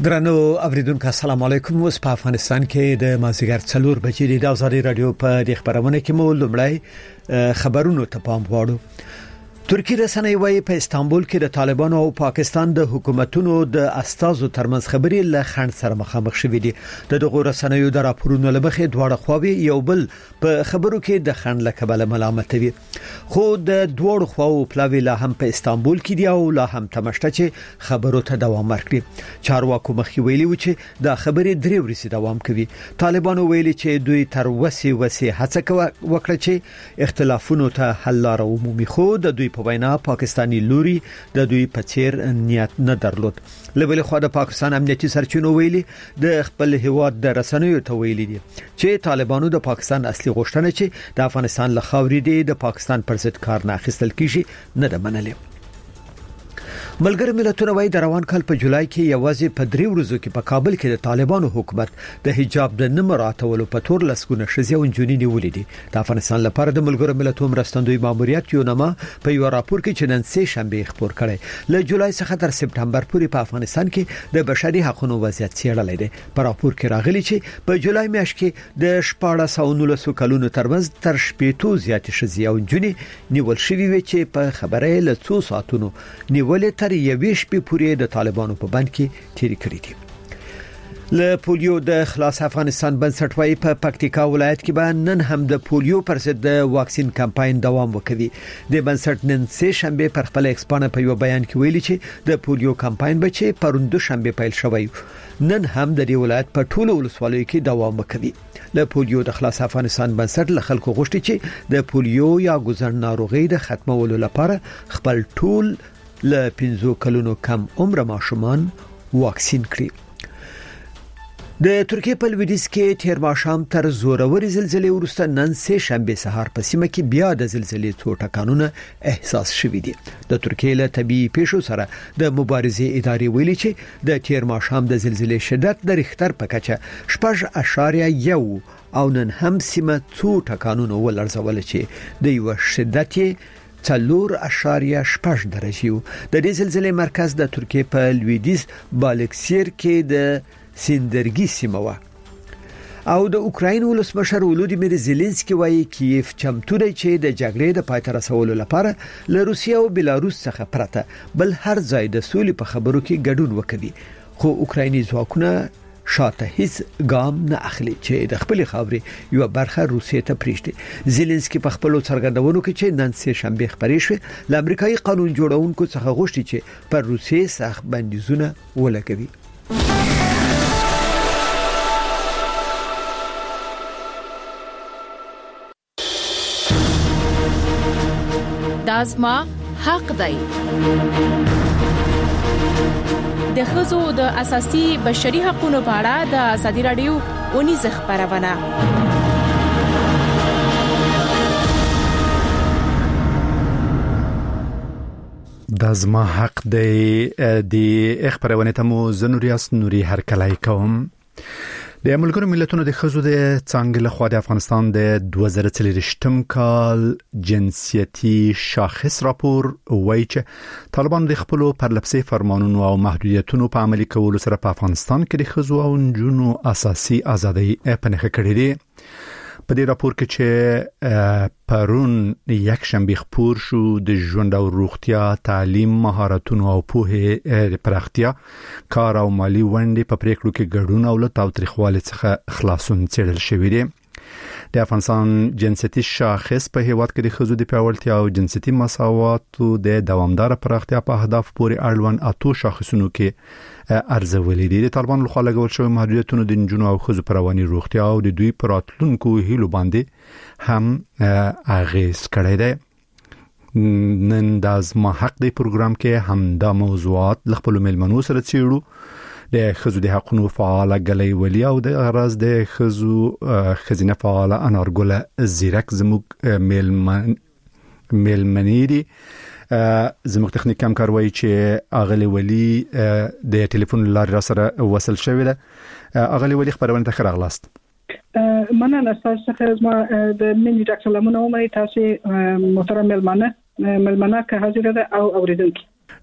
درنو اوریدونکو السلام علیکم. اوس په افغانستان کې د مازیګر 4 بجې د آزادي رادیو په د خبرونه کې مو لومړی خبرونو ته پام غواړو. ترکی رسنۍ وايي په استانبول کې د طالبانو او پاکستان د حکومتونو د استازو ترمنځ خبرې له خنډ سره مخامخ شوې دي. دغه رسنیو د راپورونو لمخې دواړه خواوې یو بل په خبرو کې د خنډ له کبله ملامتوي. خو د دوړو خواو پلاوی لا هم په استانبول کې دی او لا هم تمشته چې خبرو ته دوام ورکړي. چارواکو مخکې ویلي و چې دا خبرې درې ورځې دوام کوي. طالبانو ویلي چې دوی تر وسه هڅه وکړه چې اختلافونو ته حل لاره ومومي. خو د دوی په وینا پاکستانی لوري د دوی په څیر نیت نه درلود. لبل خو د پاکستان امنیتي سرچینو ویلي د خپل هیواد د رسنیو ته ویلي دي چې طالبانو د پاکستان اصلي غوښتنه چې د افغانستان له خاورې دی د پاکستان پر ضد کار نه اخیستل کیږي نه ده منلې. ملګری ملتونه وايي د روان کال په جولای کې یوازې په 3 ورځو کې په کابل کې د طالبانو حکومت د حجاب د نه مراعاتولو په تور لسګونه ښځې او نجونې نیولې دي. د افغانستان لپاره د ملګری ملتونو مرستندوی ماموریت یونما په یو راپور کې چې نن سه شنبه خبر کړي له جولای څخه تر سپتمبر پورې په افغانستان کې د بشري حقوقو وضعیت څېړل دي. په راپور کې راغلي چې په جولای میاشت کې د 1419 کلونو ترمنځ تر 80 زیات ښځې او نجونې نیول شوې وي چې په خبره له 2 ساعتونو نیولې تر یويش په پورې د طالبانو په بند کې تیری کړی دي. له پولیو د خلاص افغانستان بنسټ وايي په پکتیکا ولایت کې به نن هم د پولیو پر ضد د واکسین کمپاین دوام وکړي. د بنسټ نن سه شنبه پر خپل ایکسپانه په یو بیان کې ویلي چې د پولیو کمپاین به چې پروند شنبه پیل شوی نن هم د دې ولایت په ټولو ولسوالیو کې دوام وکړي. له پولیو د خلاص افغانستان بنسټ له خلکو غوښتي چې د پولیو یا ګذر ناروغي د ختمولو لپاره خپل ټول له 15 کلونو کم عمر ماشومان واکسین کړي. د ترکیه په لویدیځ کې تیر ماښام تر زوروري زلزلې وروسته نن سه شنبه سهار په سیمه کې بیا د زلزلې څو ټکانونه احساس شوي دي. د ترکیه له طبيعي پیښو سره د مبارزې ادارې ویلي چې د تیر ماښام د زلزلې شدت د ریختر په کچه 6.1 او نن هم سیمه څو ټکانونه ولرزول چې د یو شدت 4.8 درجه. د دې زلزلې مرکز د ترکیه په لویدیځ بالکسیر کې د سیندرګي سیمه و. او د اوکراین ولسمشر ولودیمیر زيلنسکي وايي کیف چمتو دی چې د جګړې د پای ته رسولو لپاره له روسیه او بلاروس څخه پرته بل هر ځای د سولې په خبرو کې ګډون وکړي. خو اوکرایني ځواکونه شاته هیڅ ګام نه اخلي چې د خپل خاورې یو برخه روسیې ته پریږدي. زيلنسکي په خپل څرګندونو کې چې نن سه شنبه خبرې شوې ل امریکایي قانون جوړونکو څخه غوښتي چې پر روسیې سخت بندیزونه ولګوي. دازما حق دی. د ښځو د اساسي بشري حقوقو په اړه د آزادي رادیو ونیزه خبرونه. د زما حق دی خبرونه ته مو زنوریاس نوري هر کلای کوم. د ملګرو ملتونو د ښځو د څنګه له خوا د افغانستان د 2023 کال جنسیتي شاخص راپور وایي چې طالبان د خپل پرلپسې فرمانونو او محدودیتونو په عملي کولو سره په افغانستان کې د ښځو او نجونو اساسي ازادۍ په نښه کړې دي. په دې راپور کې چې پرون یک شنبه خبر شو د ژوند او روغتیا، تعلیم، مهارتونو او پوهه پراختیا، کار او مالی ونډې په پریکړو کې ګډون او له تاوتریخوالي څخه خلاصون څېړل شوی دی. د افغانستان جنسیتي شاخص په هیواد کې د ښځو د پیاوړتیا او جنسیتي مساواتو د دوامدار پراختیا په هدف پورې اړوند اتو شاخصونو کې ارزولې دي. د طالبان له خوا لګول شوی محدودیتونو د نجونو او ښځو پر رواني روغتیا او د دوی پر راتلونکو هیلو باندې هم اغیز کړی دی. نن د زما حق دی پروګرام کې هم دا موضوعات ل خپل ملمنو سره څېړو. د ښځو د حقوقو فعال غلې ولی او د غرض د ښځو خزینه فعال انارګل زیرک زموږ ملمنې دي. زموږ تخنیک کم کاروي چې اغلی ولی د ټلیفون لارې را سره وصل شوی ده. اغلی ولی خبرونه ته راغلاست. مننه تاسو څخه ما د منی ډاکټر لمنه عمري تاسو محترم ملمنه که حاضر ده او اوریدونکو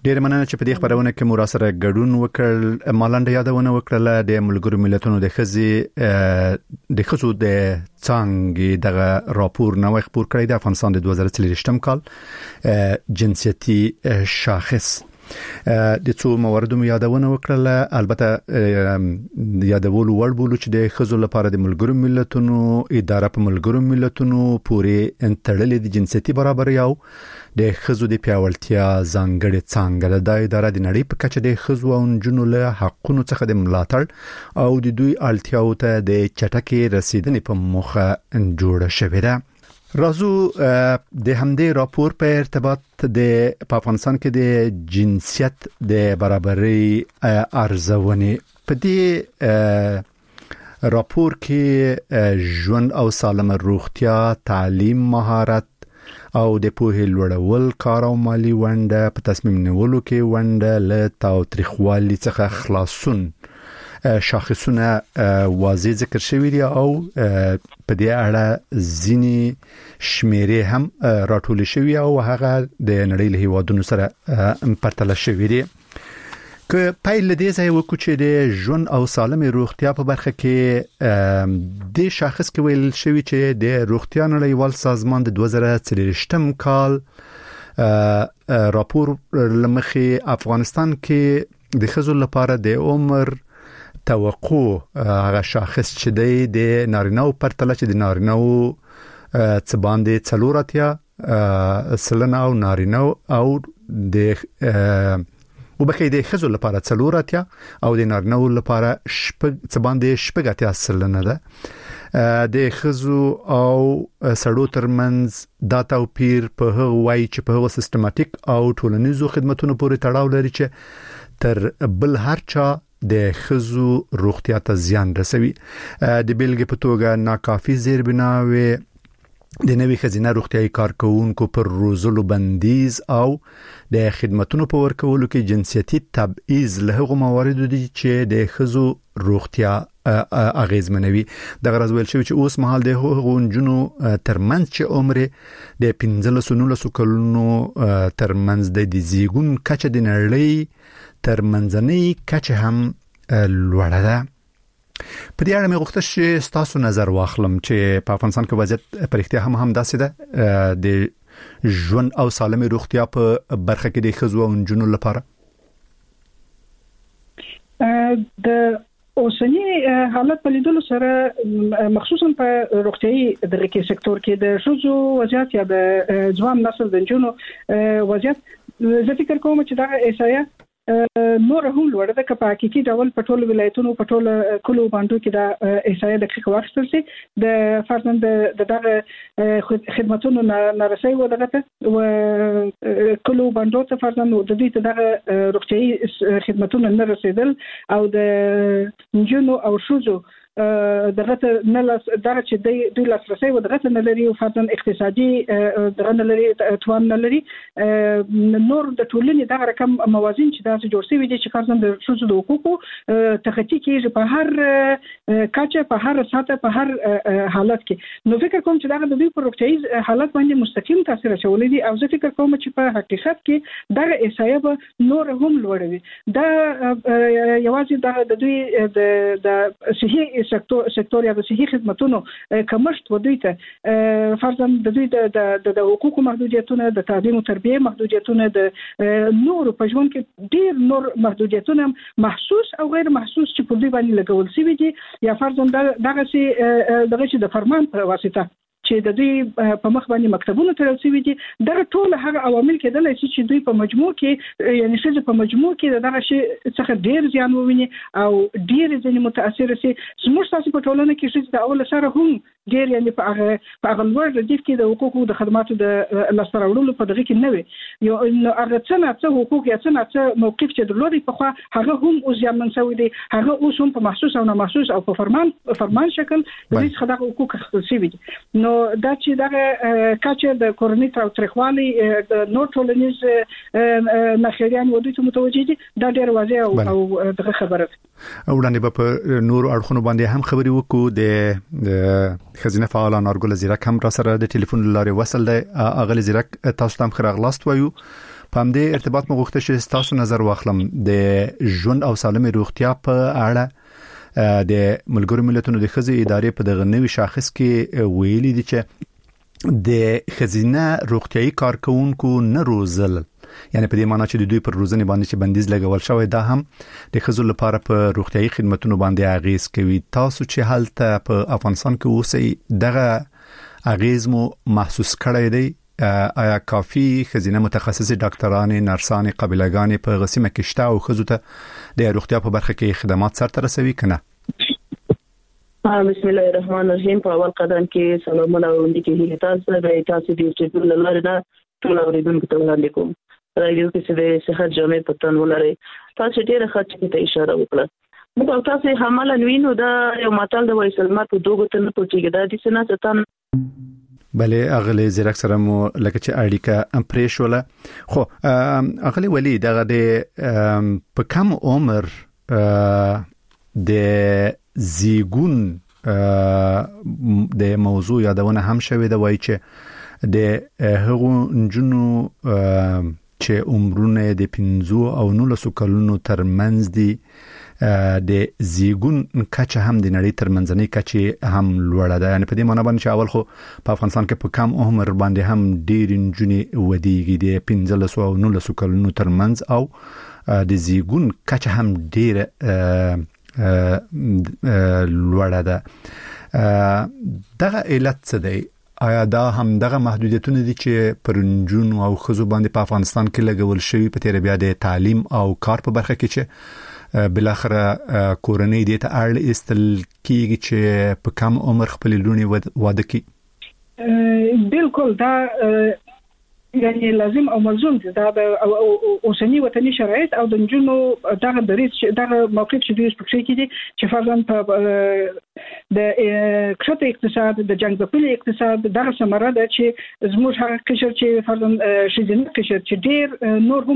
ډیر مننه چې په دې خبرونه کې مو را سره ګډون وکړ. مالنده یادونه وکړه د ملګرو ملتونو د خزو د څنګه دغه راپور نو خبر کړی د افغانستان د 2023 کال جنسيتي شاخص د څو موردونو یادونه وکړه. البته یادول وړ بولو چې د خزو لپاره د ملګرو ملتونو اداره په ملګرو ملتونو پورې انټړلې د جنسيتي برابرۍ او د خزو د پیاوړتیا ځانګړې څنګه د اداره د نړۍ په کچه د خزو او نجونو له حقونو څخه د ملاتړ او د دوی اړتیاو ته د چټکې رسیدنې په موخه جوړه شوې ده. رازو د همدې راپور په ارتباط د افغانستان کې د جنسیت د برابرۍ ارزونې په دې راپور کې ژوند او سالمه روغتیا، تعلیم، مهارت او د پوهې لوړول، کار او مالی ونده، په تصمیم نیولو کې ونده، له تاوتریخوالي څخه خلاصون شاخصونه واضح ذکر شوی دی او په دې اړه ځینی شمیرې هم راټول شوی او هغه د نړۍ له هیوادونو سره پرتله شوی دی. که پایل دې ځای وکړو چې د ژوند او سالمه روغتیا په برخه کې د شاخص کې ویل شوی چې د روغتیا نړیوال سازمان د 2023 کال راپور لمخې افغانستان کې د خزو لپاره د عمر توقع هغه شاخص چې د نارینه‌و پرتله چې د نارینه‌و څه باندې څلوراتیا سلنه او نارینه‌و او د وبکې د خزو لپاره څلوراتیا او د نارینه‌و لپاره څه باندې شپږاتیا سلنه ده. د خزو او سړو ترمنځ دا توپیر په هغه وای چې په هغه سیستماتیک او ټولنیزو خدماتونو پورې تړاو لري چې تر بل هر چا د خزو روغتیا ته زیان رسوي. د بیلګې په توګه ناکافي زیربناوي، د نوې خزینه روغتیايي کارکونکو پر روزلو بندیز او د خدماتونو په ورکولو کې جنسيتي تبعیض له هغو مواردو دي چې د خزو روغتیا اغیزمنوي. د غرض ویل شوی چې اوس مهال د هغو نجونو ترمنځ چې عمر د 15-19 کلونو ترمنځ د زیږون کچه د نړۍ ترمنځنۍ کچه هم لوړه ده. په دې اړه مې غوښتل چې تاسو نظر واخلم چې په افغانستان کې وضعیت په اړتیا هم داسې ده د ژوند او سالمه روغتیا په برخه کې د خزو او نجونو لپاره. د اوسنی حالت په لیدلو سره مخصوصا په روغتيایي دغه کې سکتور کې د خزو وضعیت یا د ځوان نسل د نجونو وضعیت زه فکر کوم چې دا احصایه نور هم لوړ ده که په حقيقي ډول په ټولو ولایتونو په ټولو کلو باندې کې دا احصایه دقیق واخیستل شي. د فرضاً د دغه خدماتونو نارسۍ و دغه ته و کلو باندې ته فرضاً د دې دغه روغتيایي خدماتونو نه رسیدل او د نجونو او شوزو دغه نه دغه چې دوی لاسرسي و دغه نه لري او فرضاً اقتصادي دغه نه لري توان نه لري. نور د ټولنې دغه رقم موازین چې دا جوړ شوی دي چې فرضاً د شوزو د حقوقو تخطي کېږي په هر کچه، په هر ساعت، په هر حالت کې. نو فکر کوم چې دغه د دوی په روغتیايي حالت باندې مستقیم تاثیر اچولی دي او زه فکر کوم چې په حقیقت کې دغه احصایه به نور هم لوړوي. دا یوازې د دوی د صحي سکتور یا د صحي خدماتونو کمښت و دوی ته فرضاً د دوی د حقوقو محدودیتونه، د تعلیم او تربیه محدودیتونه، د نور په ژوند کې ډیر نور محدودیتونه محسوس او غیر محسوس چې په دوی باندې لګول شوی دي یا فرضاً دغه چې د فرمان په واسطه چې د دوی په مخ باندې مکتبونه تړل شوی دي. دغه ټول هغه عوامل کېدل چې دوی په مجموع کې یعنی څه په مجموع کې دغه شی څخه ډیر زیان وویني او ډیر ځنې متاثر شي. زموږ تاسو په ټولنه کې چې د اول سره هم ډیر یعنی په هغه لوړ ردیف کې د حقوقو د خدماتو د لاسته راوړلو په دغه کې نه وي. یو هغه څه حقوق یا څه موقف چې درلودي په خو هغه هم اوس زیانمن شوی دی. هغه اوس هم په محسوس او نامحسوس او په فرمان شکل د دې څخه د حقوق خپل شوی دي. نو دا چې دغه کچه د کورنۍ تاوتریخوالي د نور ټولنیز نخریان ودی ته متوجه دي دا ډیر واضح او دغه خبره وړاندې په نور اړخونو باندې هم خبري وکړو. د خزینه فعال نارګل زیرک هم را سره د ټلیفون لارې وصل دی. اغلی زیرک تاسو ته خیر اغلاست وایو. په دې ارتباط مو غوښتل چې تاسو نظر واخلم د ژوند او سالمه روغتیا په اړه د ملګرو ملتونو د خزي ادارې په دغه نوي شاخص کې ویلي دي چې د خزینه روغتيایي کارکونکو نه روزل، یعنی په دې معنی چې د دوی پر روزنې باندې چې بندیز لګول شوی دا هم د خزو لپاره په روغتيایي خدماتونو باندې اغیز کوي. تاسو چې حالت په افغانستان کې اوسئ دغه اغیز مو محسوس کړی دی؟ آیا کافی خزینه متخصصي ډاکټرانې، نرسانې، قابلګانې په غسیمه کې شته او خزو ته د روغتیا په برخه کې خدمات سرته رسوي کنه؟ بسم الله الرحمن الرحیم. په اول قدم کې سلامونه وړاندې کوي تاسو د تاسو د چټول لاره نه ټول اوریدونکو ته وړاندې کوم. راځي چې د صحت جامع په تن ولري. تاسو ډیره ښه ته اشاره وکړه. موږ تاسو حمله وینو دا یو ماتل د وایسلمات په دوه ته نه پټیږي دا د سنا ستن بله اغلی زیرک سره مو لکه چې اړیکه پریښوله. خو اغلی ولی دغه د په کم عمر د زیګون د موضوع یادونه هم شوې ده، وایي چې د هغو نجونو چې عمرونه د 15 او 19 کلونو ترمنځ دي د زیګون کچه هم د نړۍ ترمنځنۍ کچه هم لوړه ده. یعنی په دې معنی باندې چې اول خو په افغانستان کې په کم عمر باندې هم ډېر نجونې ودیږي د 15 او 19 کلونو ترمنځ، او د زیګون کچه هم ډېر لوړه ده. دغه علت څه دی؟ آیا دا هم دغه محدودیتونه دي چې پر نجونو او خزو باندې په افغانستان کې لګول شوی په تیر بیا د تعلیم او کار په برخه کې چې بلاخره کورنۍ دې ته اړ استل کیږي چې په کم عمر خپل لونی واده کی؟ بالکل دا یعنی لازم او ملزوم دي دا اوسنی وطني شرایط او د جنونو دغه دریس دغه موقف چې دوی پکې کېدي چې فرضاً په د کښته اقتصاد د جنگ په اقتصاد دغه سمره ده چې زموږ هغه قشر چې فرضاً شیدنه قشر چې ډیر نور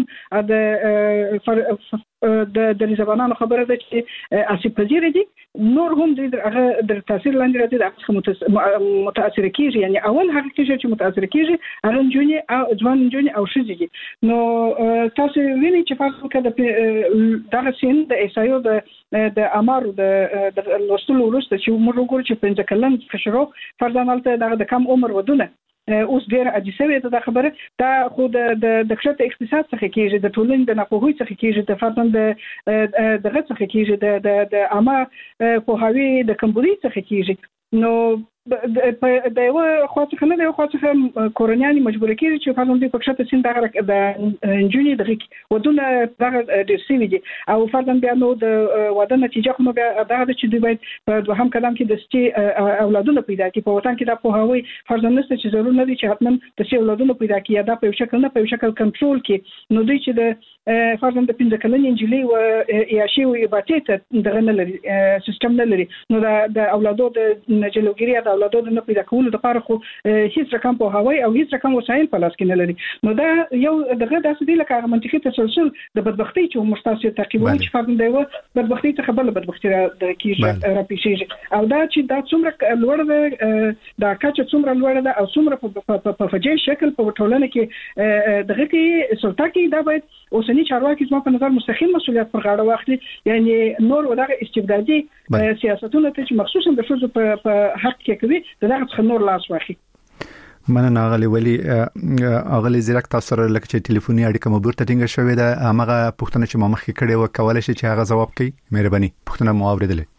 هم د زبانانو خبره ده چې اسی پذیر دي نور هم د هغه د تاثیر لاندې راځي د متاثر کیږي. یعنی اول هغه قشر چې متاثر کیږي هغه جونی او ځوان جونی او شذي. نو تاسو وینئ چې فرض کړه دغه سین د ایسایو د امارو د لوستلو وروسته چې موږ وګورو چې 15 کلن کشرو فرضاً د کم عمر ودونه اوس ډیر عجیبه ده خبره. دا خو د کښته اقتصاد څخه کېږي، د ټولنې د ناپوهۍ څخه کېږي، د فرضاً دغه څخه کېږي، د عامه پوهاوی د کمبودي څخه کېږي. نو د یو خاطر نه د یو خاطر کورنیان مجبور کیږي چې فرضاً د پښته سین دغه د انجونی دغه ودونه دغه د سی وی دي او فرضاً بیا نو د واده نتیجه خو بیا دغه چې دوی باید په دوهم قدم کې د سټي اولادونه پیدا کړي. په وطن کې د پوهاوی فرضاً نشته چې ضرور نه دي چې حتمن د سټي اولادونه پیدا کړي یا د په شکل نه په شکل کنټرول کړي. نو دوی چې د فرضاً د 15 کلنې انجلي او یاشي او ایباتیت دغه نه لري سیستم نه لري. نو د اولادو د جلوګیری د اولادو نه پیدا کولو لپاره خو هیڅ رقم په هوای او هیڅ رقم وسایل په لاس کې نه لري. نو دا یو دغه داسې دی لکه منطقي تسلسل د بدبختی چې مستاسي تعقیبوي چې فرض دی و بدبختی څخه بل بدبختی د کیږي را پیښیږي او دا چې دا څومره لوړ ده دا کچه څومره لوړ ده او څومره په فجای شکل په ټولنه کې دغه کې سلطه کې دا باید اوسنی چارواکي زما په نظر مستقیم مسؤلیت پر غاړه واخلي. یعنی نور ودغه استبدادي سیاستونه چې مخصوصا د شوزو په حق کې کوي دغه څخه نور لاس واخلي. مننه اغلی ولی اغلی زیرک تاسو سره لکه چې ټلیفوني اړیکه مو بیرته ټینګه شوې ده هغه پوښتنه چې ما مخکې کړې و کولای شي چې هغه جواب کړي. مهرباني پوښتنه مو اوریدلې؟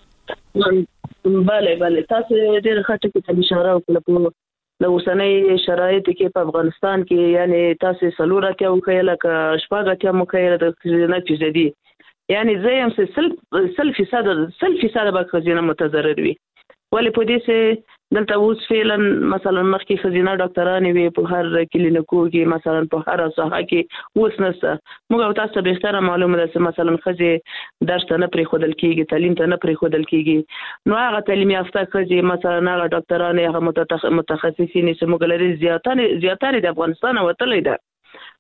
بله تاسو ډېر ښه ټکي ته اشاره وکړه. د اوسنۍ شرایط کې په افغانستان کې یعنی تاسو سلوره کې او خیال کا شپږه کې مو خیال د خزینه فیصدي یعنی زیم 100% به خزینه متضرر وي. ولی په دې سه دلته اوس فعلا مثلا مخکې خزینه ډاکټرانې وي په هر کلینیکو کې مثلا په هر ساحه کې اوس نشته. موږ تاسو به ستاره معلومه ده مثلا خزي درس نه پرې خودل کېږي، تعلیم ته نه پرې خودل کېږي. نو هغه تعلیم یافته خزي مثلا هغه ډاکټرانې هغه متخصصین چې موږ لري زیاتره د افغانستان وتلې ده.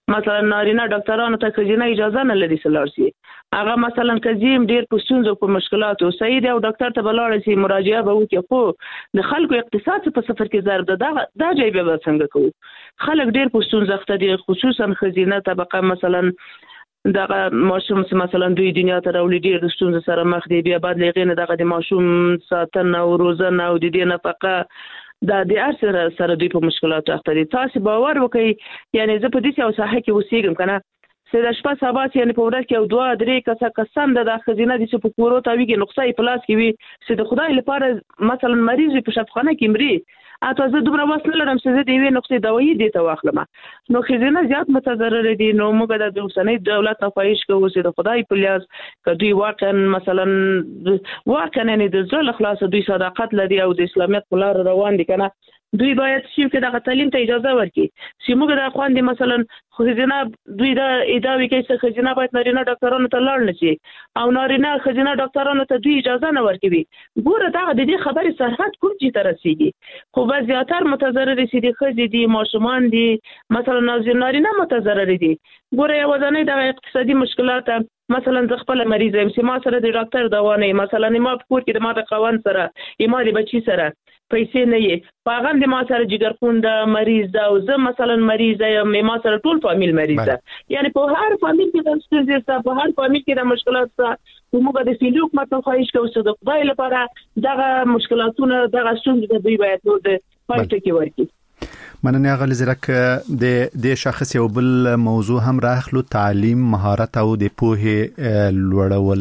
مثلا نارینه ډاکټرانو ته خزینه اجازه نه لري سلارسي هغه مثلا کزیم ډیر پښتونځو په مشکلاتو سید او ډاکټر ته بلاړ شي مراجعه به وکړي خو د خلکو اقتصاد په سفر کې ضرب ده دا جای به څنګه کوو خلک ډیر پښتونځ اخته دي خصوصا خزینه طبقه مثلا دغه ماشوم مثلا دوی دنیا ته راولي ډیر د ستونزې سره مخ دي بیا بعد لغینه دغه د ماشوم ساتنه او روزنه او د دې نفقه دا د ارسره سره دوی په مشکلاتو اخته دي تاسو باور وکړئ یعنی زه په دې یو ساحه کې اوسېږم کنه سید شپه سبا یعنی په ورځ کې او 2-3 کسان د خزینه د په کورو ته ویږي نقصای پلاس کې وي سید خدای لپاره مثلا مریض په شفاخانه کې مري اته زه دومره وسله لرم چې د یوې نقصې دوايي دي ته واخلم نو خزینه زیات متضرر دي نو موږ د اوسنۍ دولت نه خواهش کوو چې د خدای په لیاز کدی واقعا مثلا نه د ځل خلاص دوی صداقت لري او د اسلامیت په لار روان دي کنه دوی باید چې کې د تعلیم ته اجازه ورکړي چې موږ د خوان دي مثلا خزینه دوی د ادارې کې څه خزینه باید نارینه ډاکټرانو ته لاړ نشي او نارینه خزینه ډاکټرانو ته دوی اجازه نه ورکوي ګوره دا د دې خبرې سرحد کوم چې تر رسیدي خو بعض زیاتر متضرر دي چې خزې دي ماشومان دي مثلا نارینه متضرر دي ګوره یو ځنې د اقتصادي مشکلات مثلا ز خپل مریض یم چې ما سره د ډاکټر دوا نه مثلا ما په کور کې د ما د قوان سره ما د بچی سره پیسې نه یې پاغم د ما سره جګرخون د مریض دا او زه مثلا مریض یم ما سره ټول فامیل مریض ده یعنی په هر فامیل کې د ستونزې سره په هر فامیل کې د مشکلات سره موږ د سیلو حکومت ته خواهش کوو چې د خدای لپاره دغه مشکلاتونه دغه ستونزې د دوی باید نور د پاتې کې ورکړي مننه غلی زرک د شخص یو بل موضوع هم راخلو تعلیم مهارت او د پوهه لوړول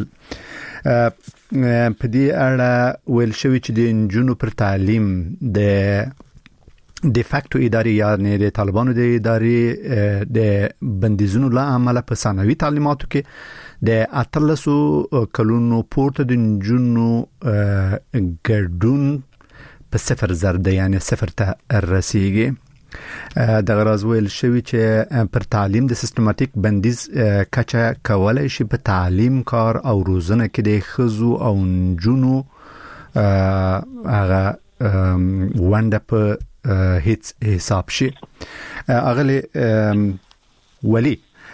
په دې اړه ویل شوی چې د انجونو پر تعلیم د فاکټو اداري یعنی د طالبانو د اداري د بندیزونو له عمله په ثانوي تعلیماتو کې د 13 کلونو پورته د انجونو ګډون په 0 یعنی 0 ته رسیږي د غراز ویل شوی چې پر تعلیم د سیستماتیک بندیز کچه کولای شي په تعلیم کار او روزنه کې د خزو او نجونو هغه ونده په هیڅ حساب شي اغلی ولی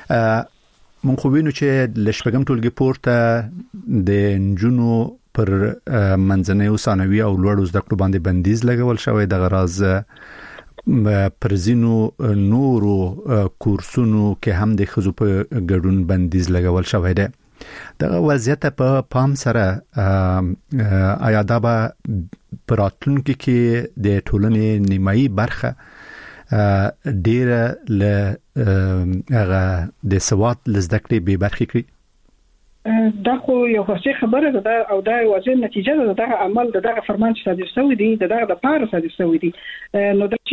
مونږ خو وینو چې لشپګم ټولګي پورته د نجونو پر منځنۍ او ثانوي او لوړو زده کړو باندې بندیز لګول شوی د غراز پرزینو نورو کورسونو کې هم د خزو په ګډون بندیز لګول شوی دی د وضعیت په پام سره آیا دا به پراتونکو کې د ټولنې نیمایي برخه ډیره له هغه د سواد لزده کړې به برخه کړي دا خو یو څه خبره ده او دا واضح نتیجه ده دغه عمل دغه فرمان چې صادر شوی دی دغه د پاره صادر شوی دی نو د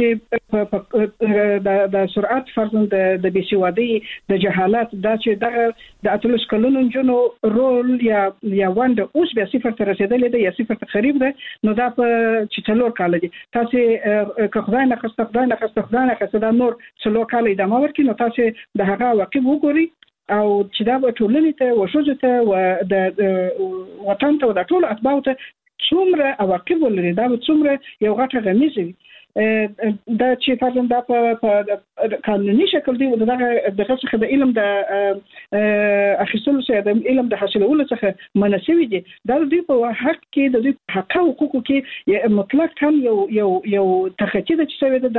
چې د سرعت فرضاً د بيسوادي د جهالت دا چې دغه د اتلس کلونو جنو رول یا وند اوس به 0 ته رسیدلې ده یا 0 ته قریب ده نو دا په چې څلور کال دي تاسو که خدای نه خسته دا نور څلور کال ادامه ورکړي نو تاسو د هغه واقع وګورئ او چې دا به ټولنې ته وشوځه ته و د وطن ته د ټول اتباع ته څومره عواقب ولري دا به څومره یو غټه غمیزه دا چې فرضاً دا په قانوني شکل دی دغه څخه د علم د اخیستلو څخه د علم د حاصلولو څخه مناسبي دي دا د په حق کې د حق او حقوقو کې مطلق هم یو تخطي د چې سوي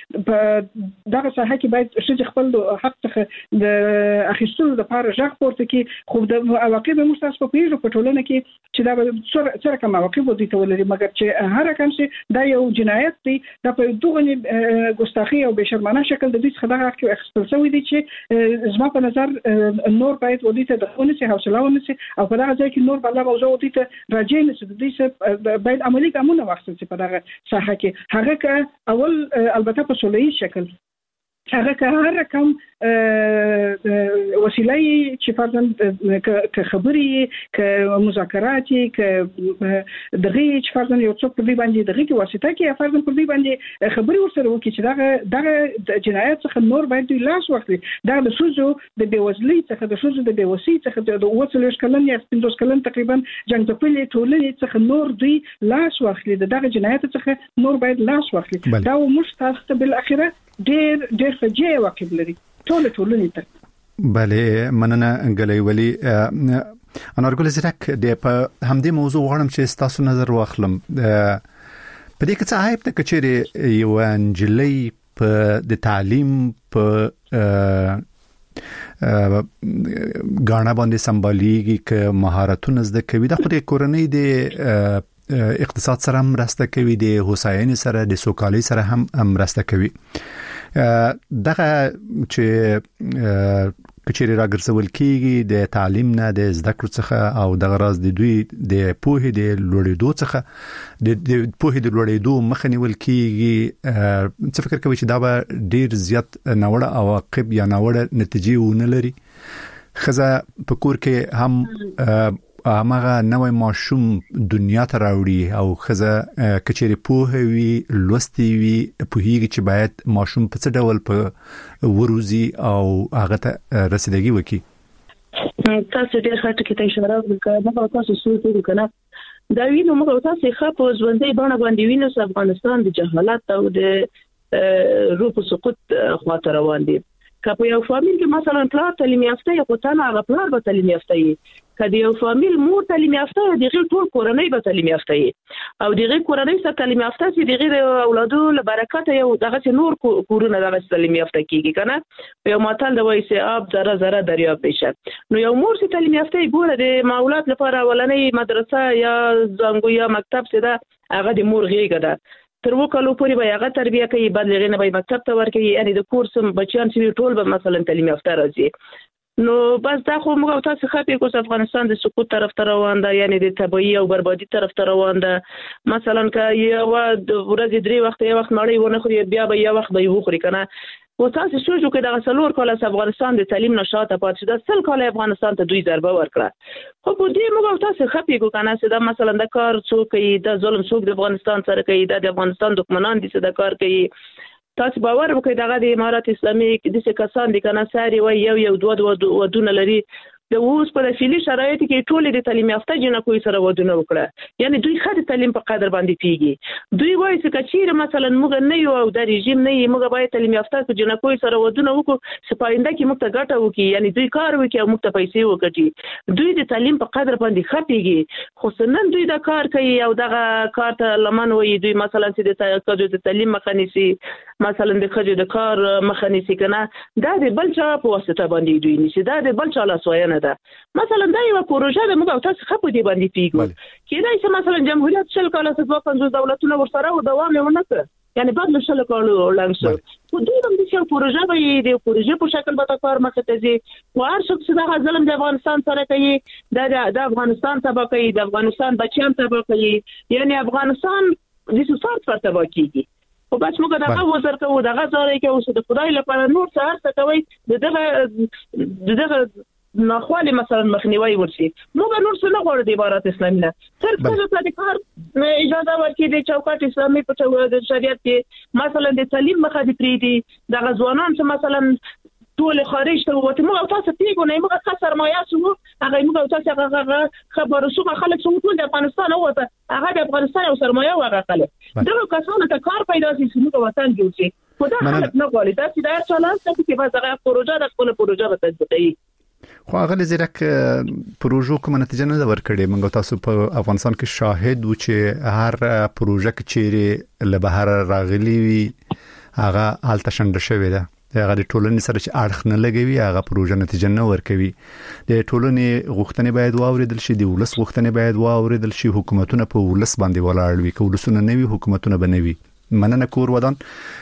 دغه ساحه کې باید چې خپل حق څخه د اخیستلو لپاره ځخ پورته کې خو د عواقب مستاس په پیژو په ټولنه کې چې دا سره کوم عواقب دي تولري مګر چې هر کوم څه دا یو جنایت دی دا په دغه ګستاخی او بشرمانه شکل د دې څخه دغه حق اخیستل شوی دی چې زما په نظر نور باید ودی ته دغه سي حوصله ونسي او په دغه ځای کې نور بل موضوع ودی ته راځي نسي د دې څخه باید عملي ګامونه واخیستل شي په دغه ساحه کې هغه که اول البته په سولې شکل هغه که هر رقم وسیله چې فرضاً که خبري که مذاکرات که دغه چې فرضاً یو څوک په دې باندې دغه کې واسطه کې فرضاً په دې باندې خبري ورسره وکړي چې دغه جنایت څخه نور باید دوی لاس واخلي دا د سوزو د بیوزلۍ څخه د سوزو د بیوسۍ څخه د وڅلوش کلن یا 15 کلن تقریبا جنگ د پلي ټولنې څخه نور دوی لاس واخلي دغه جنایت څخه نور باید لاس واخلي دا موږ تاسو ته بل اخره ډېر فجیع واقع لري ټولنې ته. بله مننه غلې ولی انارګل زیرک د په همدې موضوع غواړم چې تاسو نظر واخلم. په دې کې څه عیب ته کچېره یو انجلۍ په د تعلیم په غاڼه باندې سمباليږي ک مهارتونه زده کوي د خپل کورنۍ د اقتصاد سره مرسته کوي د هوساینې سره د سوکالۍ سره هم مرسته کوي. دغه چې کچېری راګرځول کیږي د تعلیم نه د زده کړو څخه او د غراض د دوی د پوهې د لوړېدو څخه د پوهې د لوړېدو مخنیول کیږي. څه فکر کوي چې دا به ډیر زیات ناوړه عواقب یا ناوړه نتیجې ونه لري؟ خزه په کور کې هم هغه نوې ماشوم دنیا ته راوړي او خزه کچېری پوهه وی لوستي وی پوهیږي چې باید ماشوم په څه ډول په وروزي او هغه ته رسیدګي وکړي. تاسو ډېر ښه ټکی ته اشاره وکړه. دا تاسو څه وایي کنه دا وینو موږ تاسو ښه په ژوندۍ باندې باندې وینو چې افغانستان د جهالت او د روح سقوط خاطر روان دي. که په یو فامیل کې مثلا پلار تعلیم یافته یا قطانه هغه پلار به تعلیم یافته وي، که یو فامیل مور تعلیم یافته وي دغه ټول کورنۍ به تعلیم یافته وي او دغه کورنۍ سره تعلیم یافته چې دغه اولادو له برکت یو دغه نور کورونه دغه تعلیم یافته کیږي کنه. یو ماتل د وایي چې آب ذره ذره دریاب بشه. نو یو مور چې تعلیم یافته ګوره د اولاد لپاره اولنۍ مدرسه یا زنګو یا مکتب څه ده هغه د مور غیږه ده. تر وکالو پورې به هغه تربیه کوي، بعد لغینه به مکتب ته ورکوي، یعنی د کورس بچیان چې ټول به مثلا تعلیم یافته راځي. نو بس دا خو موږ تاسو خپې کوس افغانستان د سقوط طرف ته روان ده، یعنی د تباہی او بربادي طرف ته روان ده. مثلا که یو د ورځې 3 وخت یو وخت مړی ونه خوري بیا به یو وخت به یو خوري کنه. او تاسو سوچو کې د غسلور کال افغانستان د تعلیم نشاته پاتې ده، سل کال افغانستان ته دوی ضربه ورکړه. خو په دې موږ تاسو خپې کو کنه چې دا مثلا د کار څوک د ظلم څوک د افغانستان سره کوي، د افغانستان دښمنان دي چې د کار کوي. تاسو باور وکړئ دغه د امارات اسلامي د څه کسان دي کنه ساري وای یو دوه ودونه لري د اوس په فعلی شرایط کې ټول د تعلیم یافته جنکو سره ودونه وکړه، یعنی دوی خاطر تعلیم په قدر باندې پیږي. دوی وایي چې کچیر مثلا موږ نه یو او د رژیم نه موږ باید تعلیم یافته جنکو سره ودونه وکړو سپاینده کې موږ ته ګټه وکړي، یعنی دوی کار وکړي او موږ ته پیسې وکړي. دوی د تعلیم په قدر باندې خپيږي، خو سنن دوی دا کار کوي او دغه کار ته لمن وایي. دوی مثلا چې د تعلیم مخنیسي مثلا د خځو د کار مخنیسي کنه دا د بل چا په واسطه باندې دوی نشي، دا د بل چا لاسوینه ده. مثلا دا یو پروژه د موږ تاسو خپو دی باندې پیګو کېدای چې مثلا جمهوریت شل کاله څخه 50 دولتونه ورسره او دوام ونه کړ، یعنی بعد له شل کالو لنګسو خو دوی هم د یو پروژه به د پروژه په شکل به کار مخه ته ځي. وار څوک چې دا ظلم د افغانستان سره کوي د افغانستان تبا کوي، د افغانستان بچیان تبا کوي، یعنی افغانستان د سوسات پر تبا کیږي. او بس موږ دغه وزر کوو دغه ځای کې اوس د خدای لپاره نور څه څه کوي دغه ناخواله مثلا مخنیوي ورشي. موږ نور څه نه غواړو د امارات اسلامي نه صرف د کار اجازه ورکړي د چوکاټ اسلامي په د شریعت کې مثلا د تعلیم مخه دي پری دي د غزوانان چې مثلا ټول خارج ته وته موږ تاسو پیګو نه موږ څه سرمایه شو هغه موږ تاسو هغه خبرو شو خلک څو ټول د افغانستان وته هغه د افغانستان او سرمایه هغه خلک دغه کسانو ته کار پیدا شي چې موږ وطن جوړ شي. خو دا خلک نه غواړي دا چې دا چلان څه کې به هغه پروژه د خپل پروژه به تطبیقي. خو هغه زیرک پروژو کوم نتیجه نه ورکړي. موږ تاسو په افغانستان کې شاهد و چې هر پروژه کې چیرې له بهر راغلي وي هغه حالت شنډ شوی ده، هغه د ټولنې سره چې اړخ نه لګوي هغه پروژه نتیجه نه ورکوي. د ټولنې غوښتنې باید واوریدل شي، د ولس غوښتنې باید واوریدل شي، حکومتونه په ولس باندې ولاړ وي، که ولسونه نه وي حکومتونه به نه وي. مننه کور ودان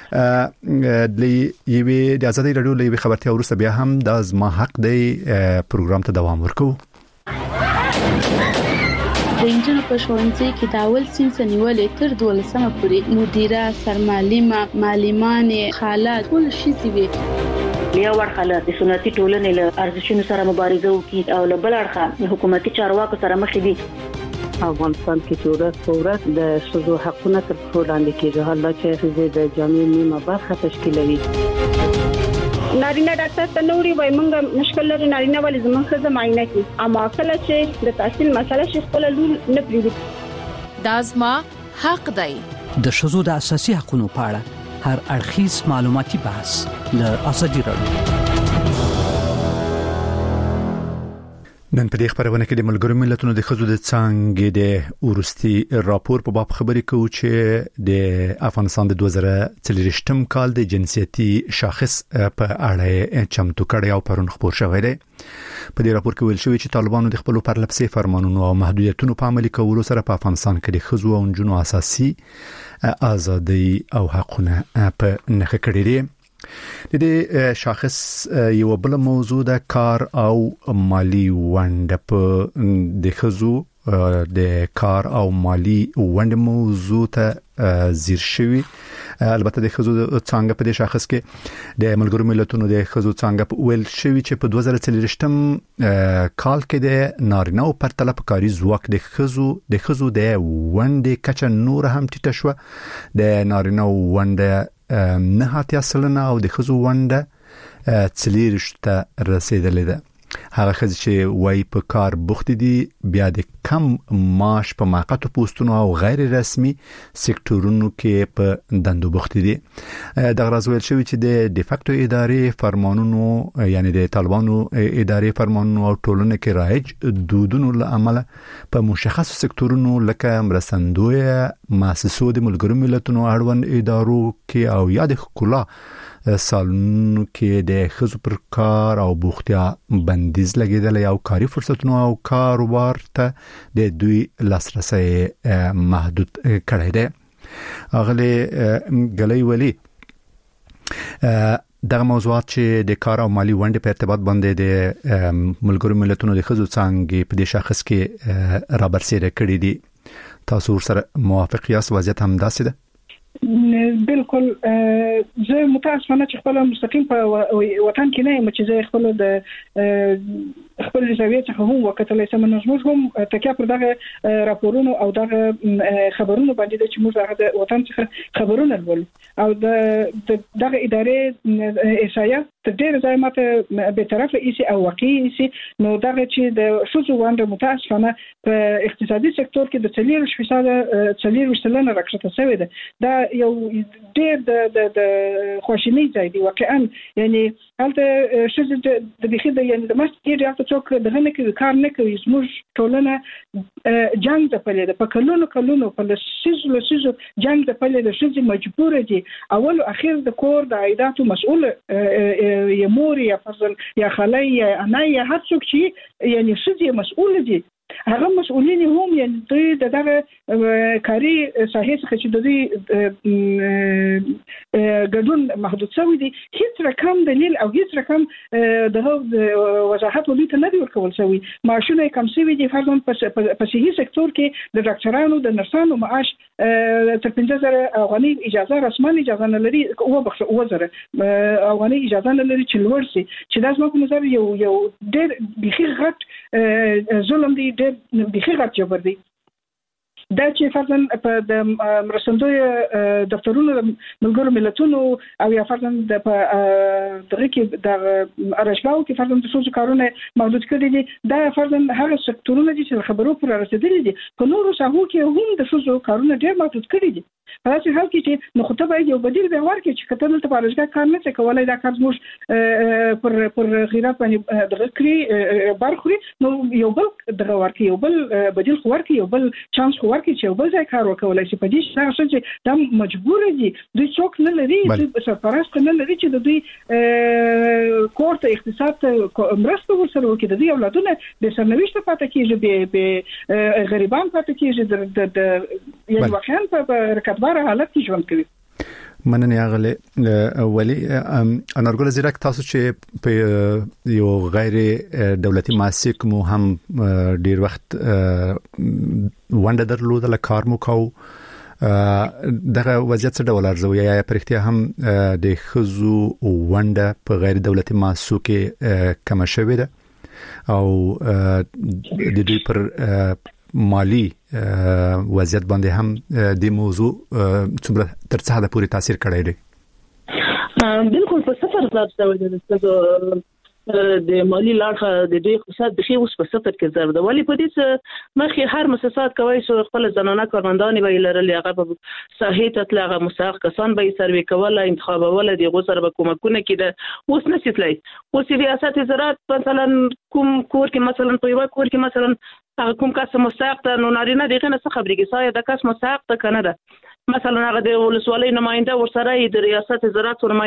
د یوې د ازادي رادیو لوي خبرتیا ورسته بیا هم د زما حق دی پروګرام ته دوام ورکو. د انجنونو په ښوونځي کې د اول صنف نیولې تر 12مه پورې مدیره، سرمعلمه، معلمان، خالات ټول شي وي. یو ورخه د سنتي ټولنې له ارزښتونو سره مبارزه وکړي او له بل اړخه حکومتي چارواکو سره مخ دي. افغانستان کې چې ورځ په ورځ د ښځو حقونه تر پښو لاندې کېږي، حالات چې ښځې د جامعې نیمه برخه تشکیلوي. نارینه ډاکټر ته نوري وای مونږ مشکل لري نارینه ولې زموږ ښځه معاینه کوي، اما کله چې د تحصیل مسله شي خپل لور نه پریږدي. دا زما حق دی. د ښځو د اساسي حقوقو په اړه هر اړخیز معلوماتي بحث له ازادي رادیو. نن په دې خبرونه کې د ملګرو ملتونو د خزو د څنګه د ورستي راپور په باب خبرې کوو چې د افغانستان د 2023م کال د جنسيتي شاخص په اړه چمتو کړی او پرون خبر شوی دی. په دې راپور کې ویل شوی چې طالبانو د خپل پرلپسې فرمانونو او محدودیتونو په عملي کولو سره په افغانستان کې د خزو او نجونو اساسي ازادي او حقونه په نخښه کړی دي. د دې شاخص یو بل موضوع د کار او مالی ونډه په د خزو د کار او مالی ونډه موضوع ته زیر شوی. البته د خزو څنګه په دې شاخص کې د ملګرو ملتونو د خزو څنګه په ویل شوی چې په 2023م کال کې د نارینه او پرتله کاری ځواک د خزو د ونډه کچه نور هم ټیټه شو. د نارینه ونډه نه هاتیا سلنه او د خزو ونډه 40 ته رسیدلې ده. هغه خزې چې وای په کار بوخت دي بیا د کم معاش په موقت پوسټونو او غیر رسمي سکتورونو کې په دندو بوخت دي. د غرض ویل شوی چې د ډیفاکټو ادارې فرمانونو یعنی د طالبانو ادارې فرمانونو او ټولنه کې رایج دودونو لامل په مشخص سکتورونو لکه مرستندوی مؤسسو د ملګرو ملتونو اړوند ادارو کې او یاد خلا سالونو کې د خزو پر کار او بوختیا بندیز لګیدل او کاری فرصتونو او کاروبار ته د دوی لاسرسي محدود کړی دی. اغلی غلی ولی دغه موضوعات چې د کار او مالی ونډه په ارتباط باندې د ملګرو ملتونو د خزو څنګه په دې شاخص کې رابرسېره کړی دي. تاسو سره موافق یاست؟ وضعیت هم داسې ده؟ بالکل. زه متاسفانه چې خپل مستقیم په وطن کې نه یم چې زه خپل د خپل زاویه څخه هم وکتلای سم. موږ هم تکیه پر دغه راپورونو او دغه خبرونو باندې چې موږ د وطن څخه خبرونه ولول او دغه ادارې احصایه تر ډیره ځای ماته به طرفه ایسي او واقعي ایسي. نو دغه چې د شوزو ونډه متاسفانه په اقتصادي سکتور کې د 40% راکښته شوې ده. دا یو ډیر د خوشینی ځای دی واقعا. یعنی هلته شوزو د بخید یعنی د مست ډیر هلته څوک دغه نه کوي، کار نه کوي. زموږ ټولنه جنگ د پلي ده، په کلونو په لسیزو جنگ د پلي ده. شوزو مجبور دي اول او اخر د کور د عایداتو مسؤل یا مور یا فضل یا خاله یا انا یا هر څوک چې یعنی شوزو مسؤل دي. هغه مسؤلین هم یعنی دوی دغه کاری صحیح څخه چې دوی ګډون محدود شوی دي. هیڅ رقم دلیل او هیڅ رقم د وضاحت ولې نه دی ورکول شوی. معاشونه کم شوی دي. فرضاً په صحي سکتور کې د ډاکټرانو د نرسانو معاش تر 15000 افغاني اجازه رسمي اجازه نه لري او بخښه 2000 افغاني اجازه نه لري چې لوړ شي. چې دا زما په نظر یو ډېر بخي غټ ظلم دی، ډېر بخي غټ جبر دی. دا چې فرضاً په د مرستندوی دفترونو ملګرو ملتونو او یا فرضاً د دغه کې د ارشباو کې فرضاً د څو کارونه محدود کړي دي. دا فرضاً هغه سکتورونه دي چې خبرو پر رسیدلي دي. په نورو ساحو کې هم د څو کارونه ډېر محدود کړي دي. په داسې حال کې چې نو خو ته باید یو بدیل به ورکړي چې کته دلته پارشګه کار نه څه کولای. دا کار موږ پر غیرت باندې دغه کړی برخوري. نو یو بل دغه ورکړي، یو بل بدیل ورکړي، یو بل چانس ورکړي چې یو بل ځای کار وکولای شي. په دې چې دا مجبور دي. دوی څوک نه لري، سرپرست نه لري چې دوی کورته اقتصاد مرسته ورسره وکړي. د دې اولادونه به سرنوشت پاتې کیږي، به غریبان پاتې کیږي، د یعنی واقعا په رکبدار حالت کې ژوند کوي. مننه اغله ولی انارګل زیرک، تاسو چې په یو غیر دولتي مؤسسه مو هم ډیر وخت ونډه درلوده، کار مو کو، دغه وضعیت څه ډول ارزوي؟ یا پرختیا هم د خزو ونډه په غیر دولتي مؤسسو کې کم شوې ده او د دوی پر مالی وضعیت باندې هم د موضوع څومره تر څه حد پورې تاثیر کړی دی؟ بالکل په 0% د د مالی لاړه د دوی اقتصاد د اوس په صفر کې زر ده ولی په دې مخې هر مؤسسات کوي چې خپل زنانه کارمندان به لرل هغه په صحیح تطلع مستحق کسان به سروي کوله انتخابول دي غوسر به کومکونه کړي اوس نشیتلای اوس ریاست زراعت مثلا کوم کور کې مثلا په یو کور کې مثلا کوم کس مستحق ته نو نارینه دغه نه خبرې کې سایه د کس مستحق ته کنه ده مثلا هغه د ولسوالۍ نماینده ورسره د ریاست زراعت